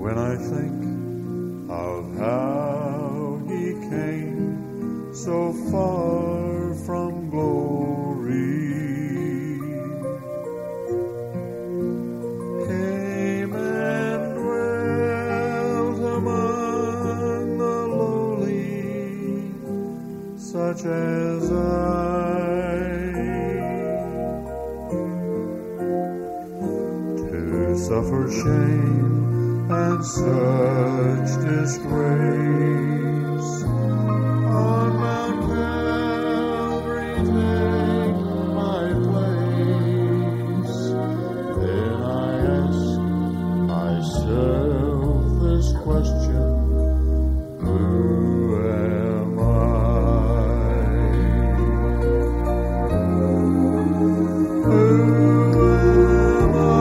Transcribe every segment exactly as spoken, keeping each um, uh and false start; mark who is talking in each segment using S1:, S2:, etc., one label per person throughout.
S1: when I think of how he came so far from glory, came and dwelt among the lowly, such as I, to suffer shame and such disgrace on Mount Calvary take my place. Then I ask myself this question: who am I? Who am I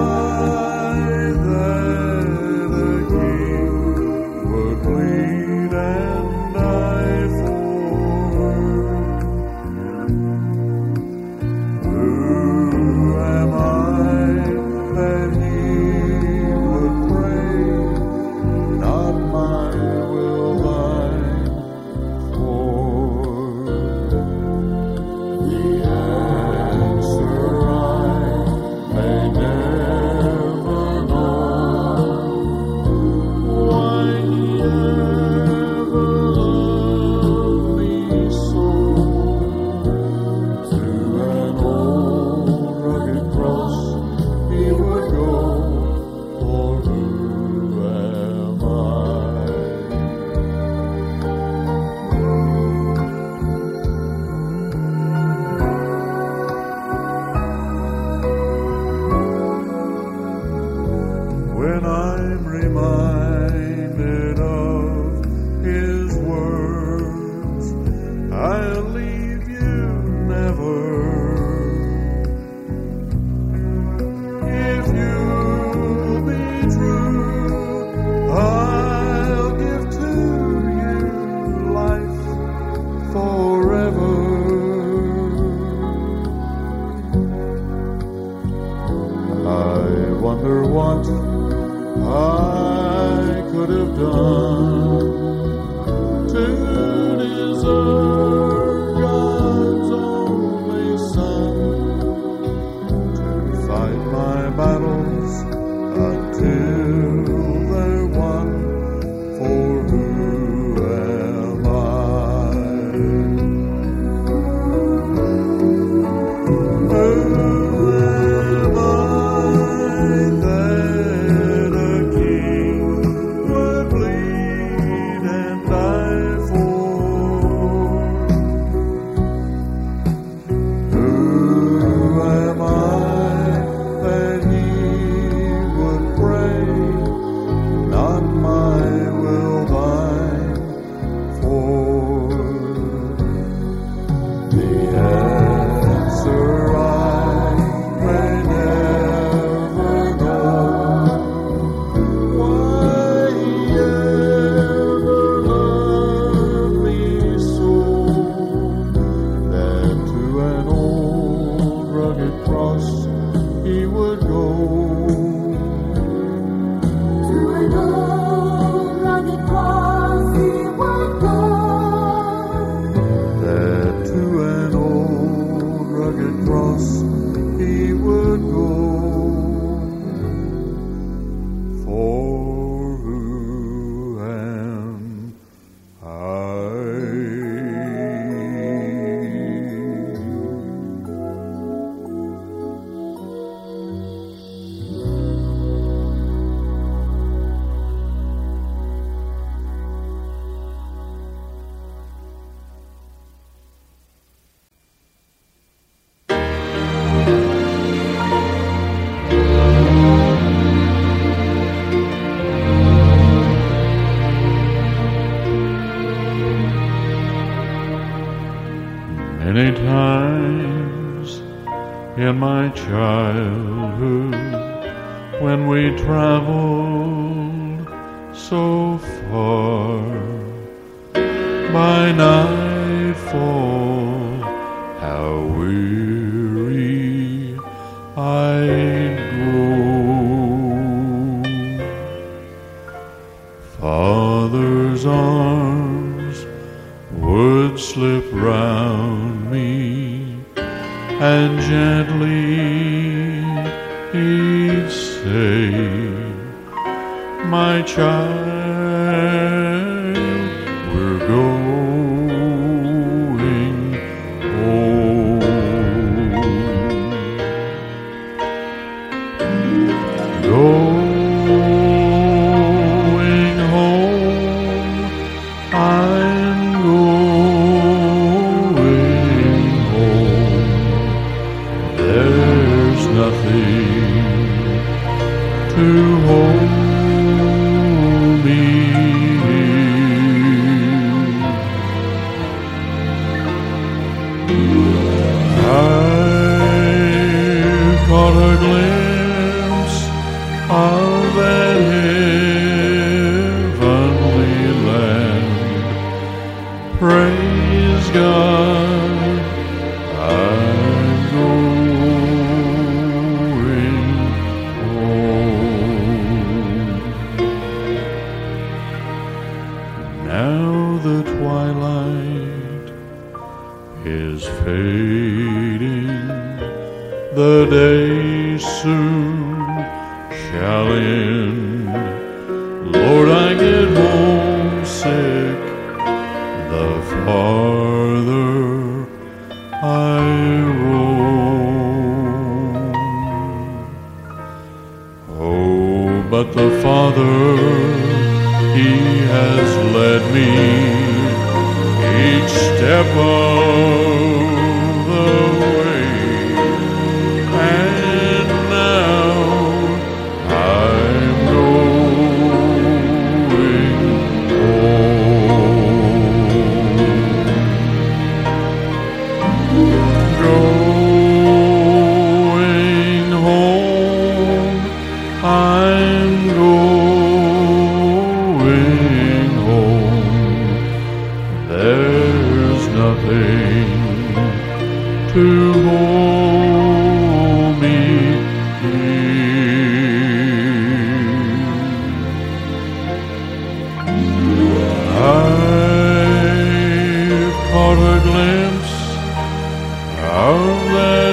S1: that a king would bleed and die for? Who am I that he would pray, not my will thine for? The answer I may never know, why he ever loved me so. To an old rugged cross he would go, for who am I? When I'm reminded of his words, I'll leave you never. If you'll be true, I'll give to you life forever. I wonder what I could have done to deserve God's only Son, to fight my battles until they're won. For who am I? Who am I that a king would bleed and die for? Who am I that he would pray, not my will thine for? The answer I may never know, why he ever loved me so, that to an old rugged cross he would go.
S2: To an old rugged cross he would go.
S1: That to an old rugged cross he would go. For who am I? Many times in my childhood, when we traveled so far, by nightfall, how weary I'd grow. and gently he'd say, my child, we're going home. Going home, I'm going home. There's nothing to hold me. I've caught a glimpse of that heavenly land. Praise God, I'm going home. Now the twilight is fading, the day soon shall end. Lord, I get homesick the farther I roam. Oh, but the Father, He has led me each step of the way, and now I'm going home. Going home, I'm going home. There's nothing to hold me here. I've caught a glimpse of that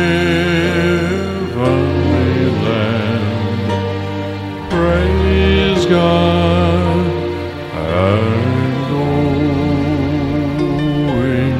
S1: heavenly land. Praise God, I'm going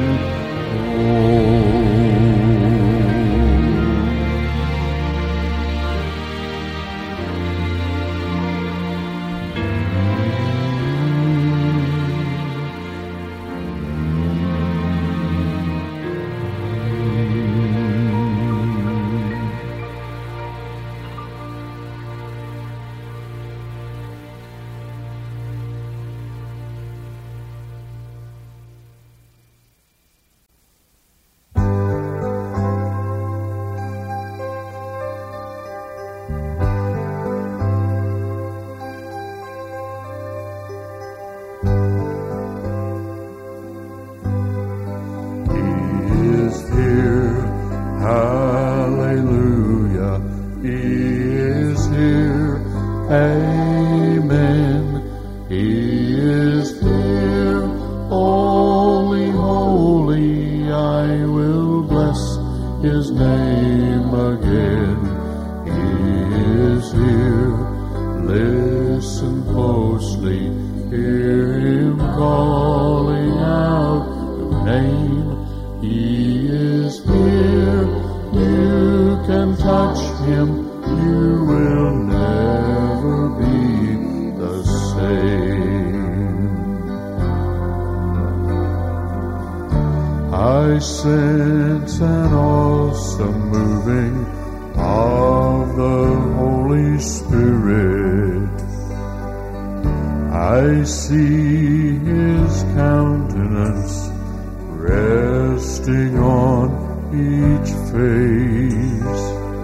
S1: hallelujah, He is here, amen, He is here, holy, holy, I will bless His name again. He is here, listen closely, hear Him calling out your name. He is here, you can touch Him, you will never be the same. I sense an awesome moving of the Holy Spirit. I see His countenance resting on each face.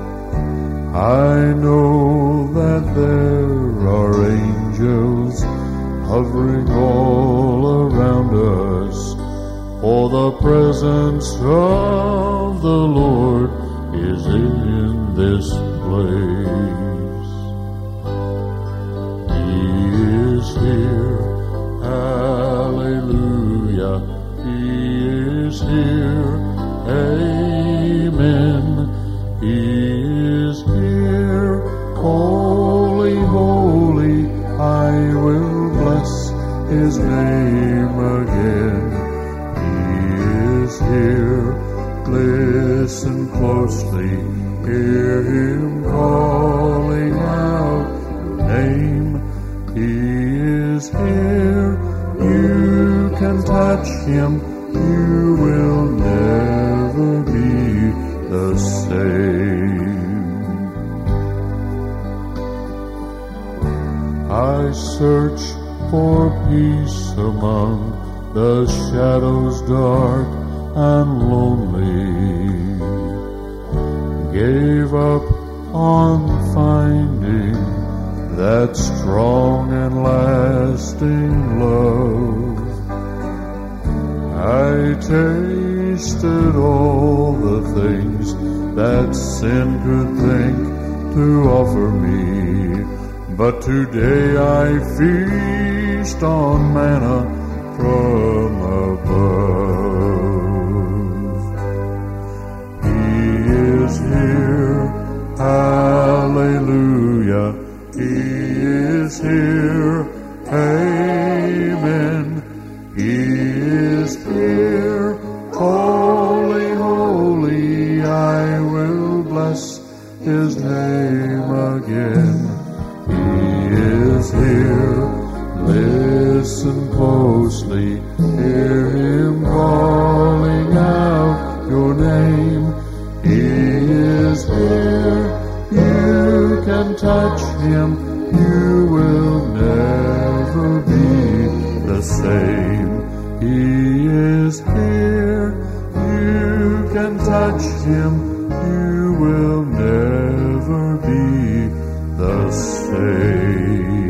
S1: I know that there are angels hovering all around us, for the presence of the Lord is in this place. He is here, hallelujah, He is here, amen. His name again. He is here. Listen closely, hear Him calling out your name. He is here. You can touch Him. You will never be the same. I search for peace among the shadows dark and lonely. Gave up on finding that strong and lasting love. I tasted all the things that sin could think to offer me, but today I feast on manna from above. He is here, hallelujah, He is here, amen. He is here, holy, holy, I will bless His name again. He is here, listen closely, hear Him calling out your name. He is here, you can touch Him, you will never be the same. He is here, you can touch Him, you will never be the same.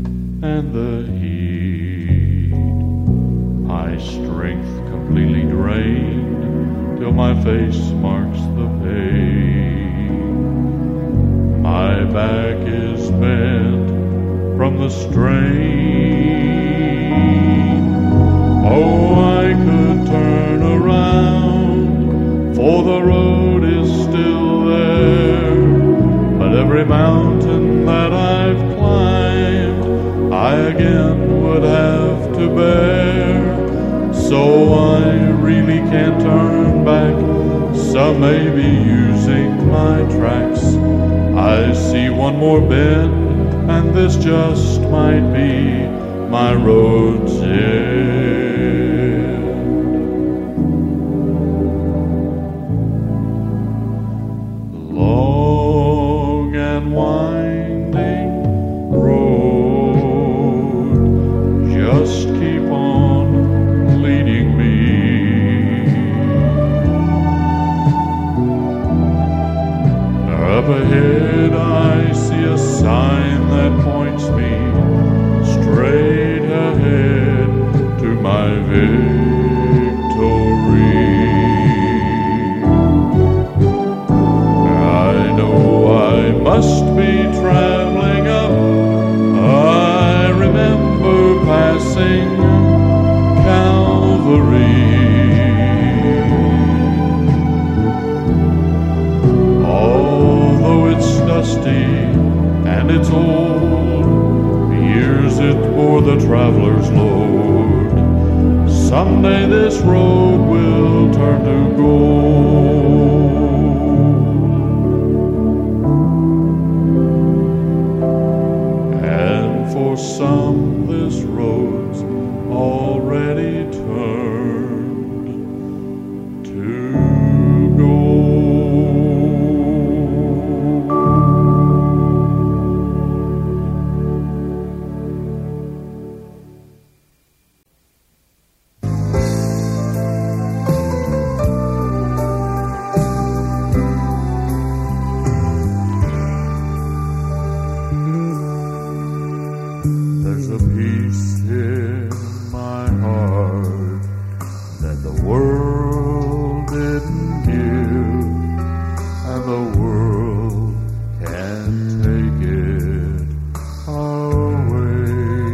S3: Strength completely drained.
S1: face marks the pain. My back is bent from the strain. Oh, I could turn around, for the road is still there. But every mountain that I've climbed, I again would have to bear. So I really can't turn back. Some may be using my tracks. I see one more bend, and this just might be my road's end. Long and winding road, just keep on leading me. Up ahead I see a sign that points me straight ahead to my victory. I know I must be traveling up. I remember passing Calvary. Although it's dusty and it's old, years it bore the traveler's load. Someday this road will turn to gold. And for some this road's already turned to gold. There's a peace in my heart that the world didn't give, and the world can't take it away.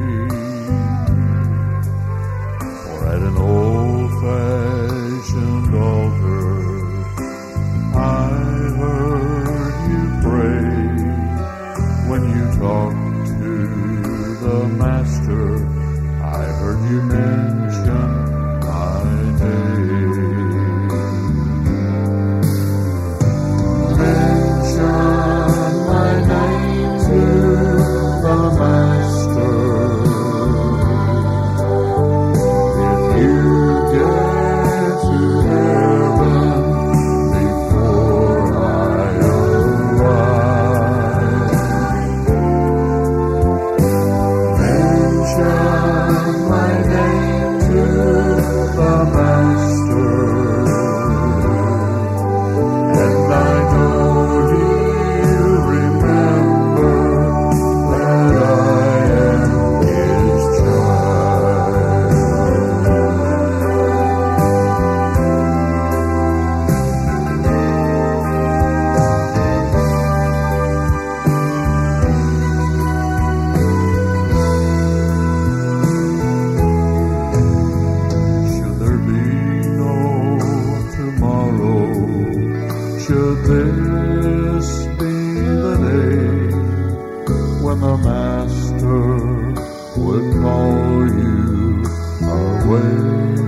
S1: For at an old-fashioned altar I heard you pray when you talked to the Master. I heard you mention my name. Mention my name to the Master. If you get to heaven before I arrive, mention my name to the Master, and I know he'll remember that I am his child. Should there be no tomorrow, should this be the day when the Master would call you away?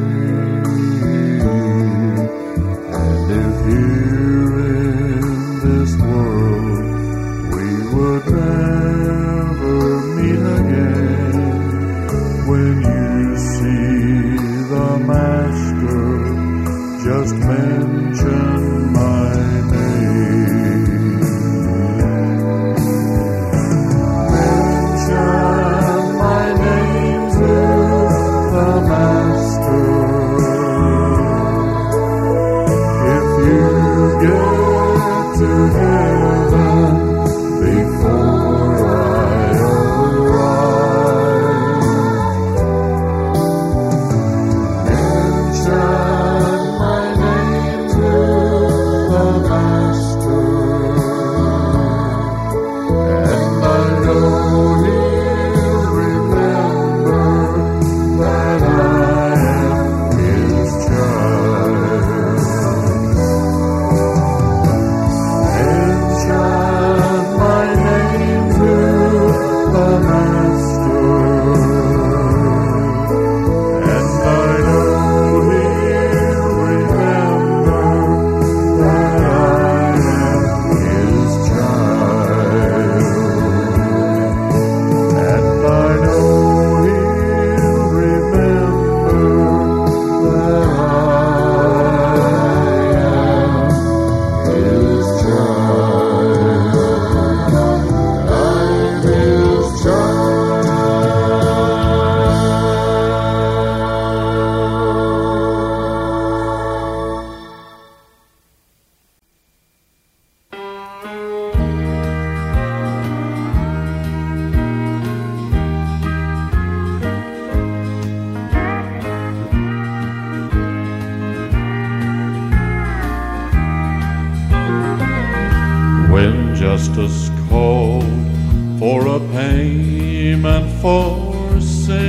S1: And if here in this world we would never meet again, when you see the Master, just mention my name. Mention my name to the Master. justice called for a payment for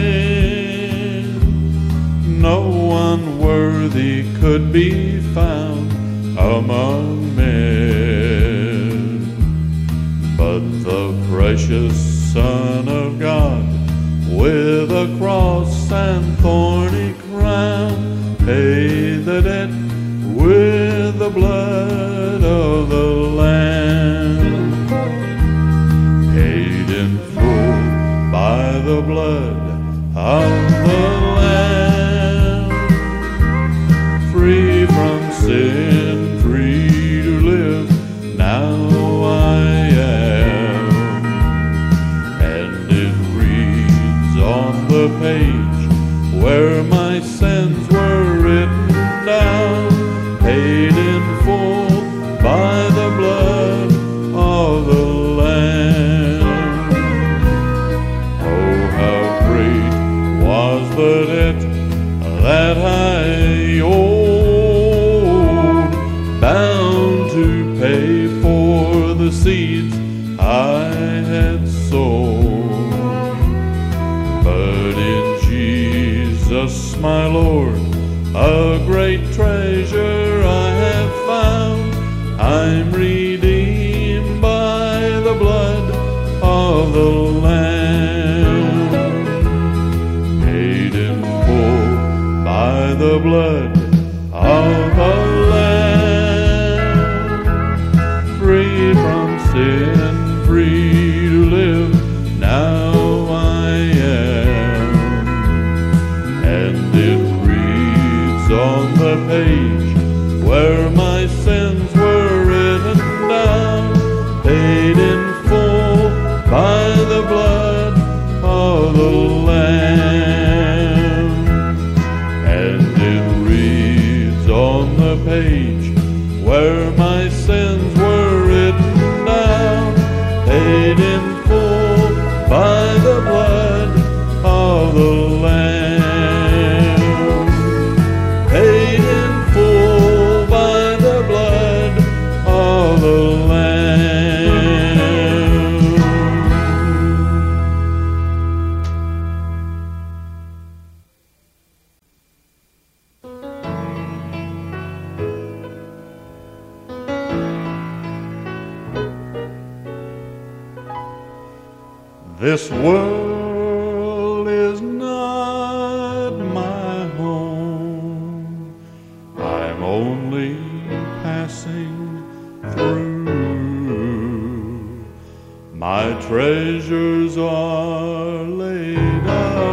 S1: sin. No one worthy could be found among men, but the precious Son of God, with a cross and thorny crown, paid the debt with the blood of the Lamb. Paid in full by the blood of the Lamb. Free from sin, free to live, now I am. And it reads on the page where my sins were written down, paid in full by the blood of the Lamb. Oh, how great was the debt that I owed, bound to pay for the seeds I had sown. But in Jesus, my Lord, a great treasure I have found. I'm redeemed by the blood of the Lamb. Paid in full by the blood of the Lamb. Free from sin, free to live, now I am. And it reads on the page where my sins were written down, paid in full by the blood of the Lamb. And it reads on the page where my sins were written down, paid in full by the blood of the Lamb. Paid in full by the blood of the Lamb. This world is not my home. I'm only passing through. My treasures are laid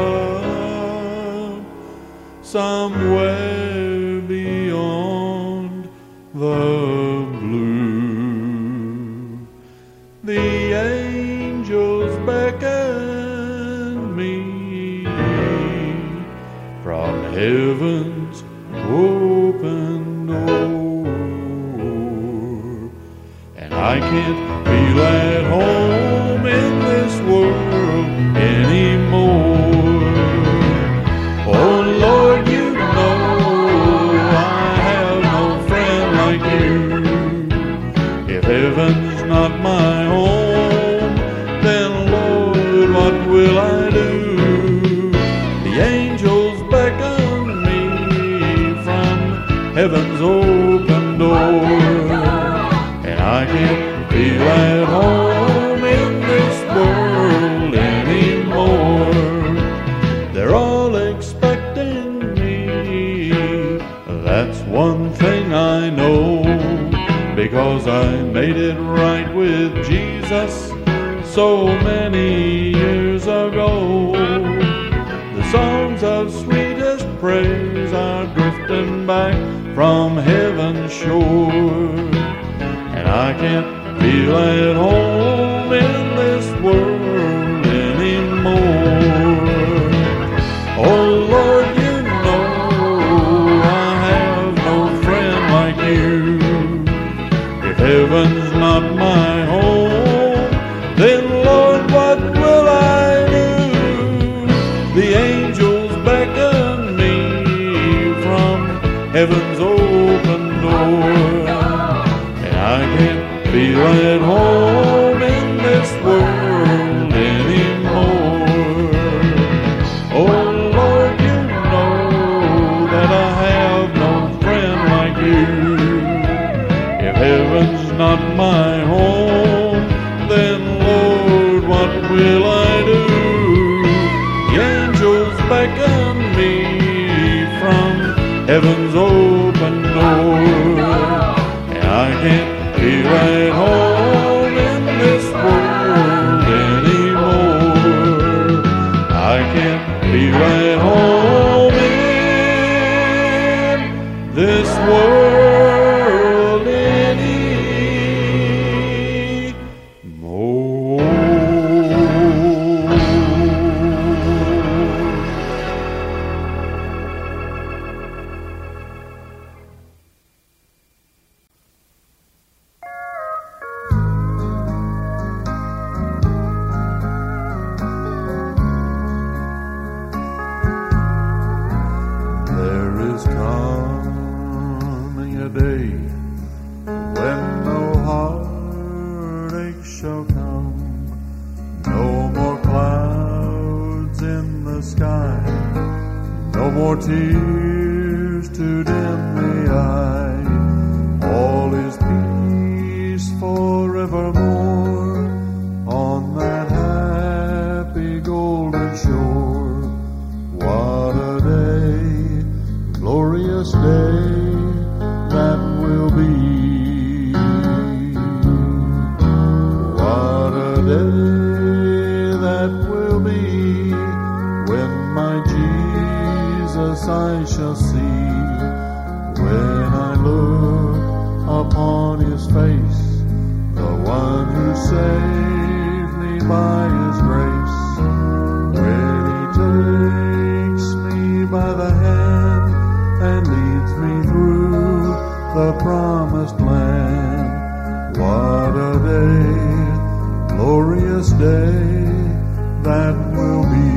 S1: up somewhere beyond the blue. The angels beckon me from heaven's open door, and I can't feel at home in this world anymore. Oh Lord, you know I have no friend like you. If heaven's not my home, then Lord, what will I do? The angels beckon me from heaven's open door, and I can't feel at home in this world anymore. They're all expecting me, that's one thing I know, because I made it right with Jesus so many years ago. The songs of sweetest praise are drifting back from heaven's shore, and I can't feel at home in this world anymore. Oh Lord, you know I have no friend like you. If heaven's not my home, then Lord, what will I do? The angels beckon me from heaven's open door, and I can't feel at home me from heaven's open door. I can't be right home in this world anymore. I can't be right home in this world anymore. There is coming a day when no heartache shall come, no more clouds in the sky, no more tears to dim the eye. All is peace forevermore on that happy golden shore. What a day, glorious day that will be. What a day that will be when my Jesus I shall see. When I look upon his face, the one who saved me by his grace. When he takes me by the hand and leads me through the promised land. What a day, glorious day that will be.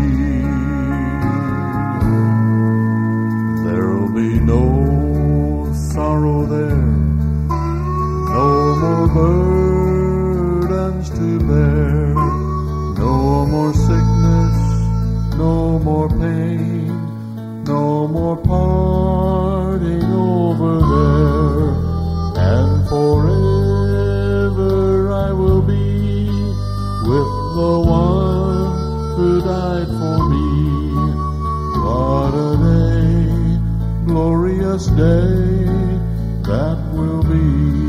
S1: There'll be no sorrow there, no more burdens to bear, no more sickness, no more pain, no more parting over there. And forever I will be with the one who died for me. What a day, glorious day that will be.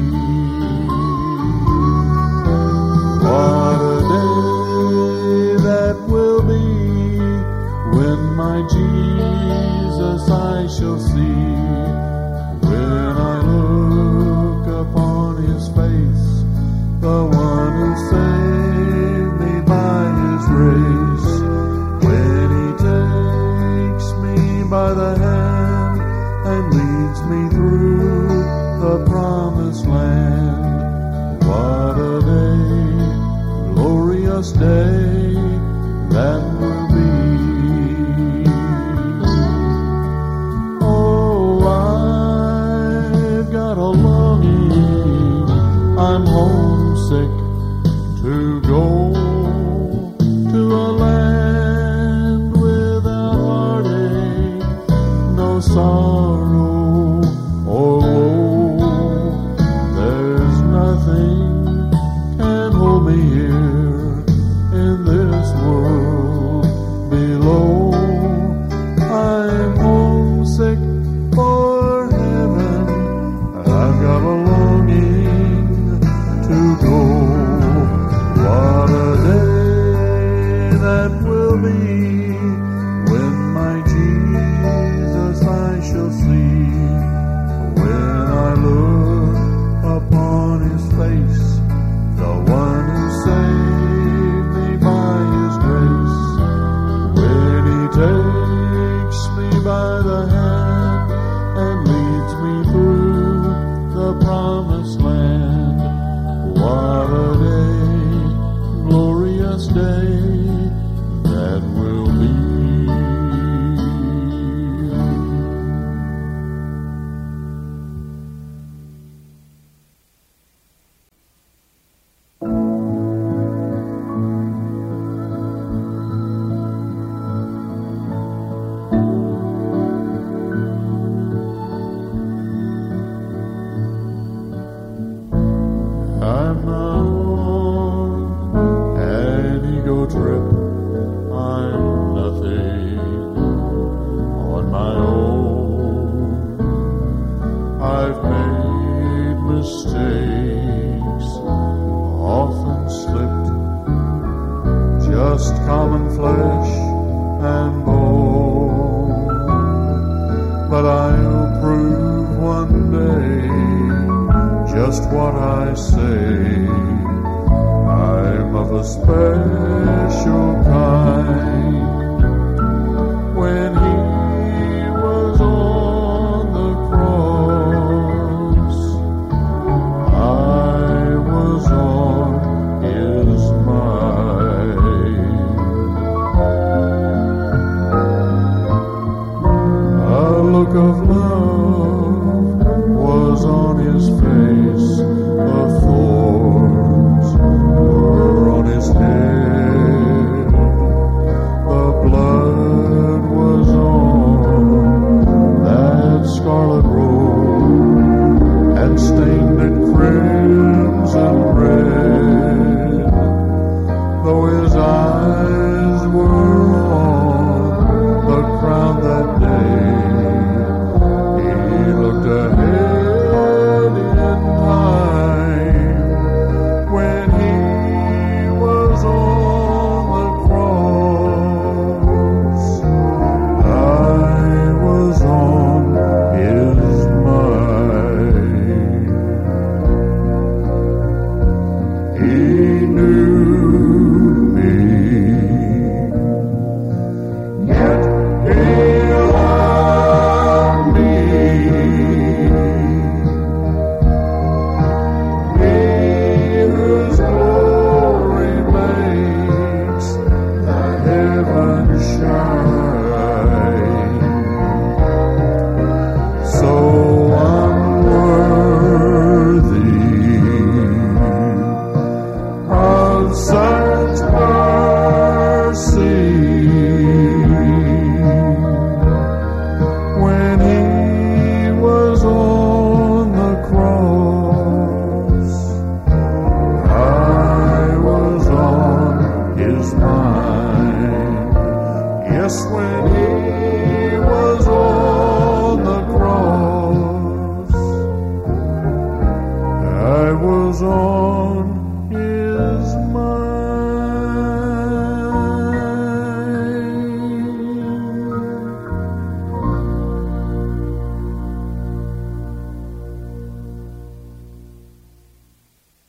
S1: What a day that will be when my Jesus I shall see. When I look upon his face, the one who saved me by his grace. When he takes me by the hand and leads me through the promised land. What a day, glorious day that will be. Oh, I've got a longing, I'm homesick to go to a land without heartache, no sorrow or woe. There's nothing can hold me here in this world below. I'm homesick for heaven, I've got a longing to go. What a day that will be when my Jesus I shall see. When I look upon his face, the one who saved me by his grace. When he takes me by the hand and leads me through the promised land. What a day, glorious day that will be. just what I say. I'm of a special kind. When he was on the cross, I was on his mind. A look of love was on his face.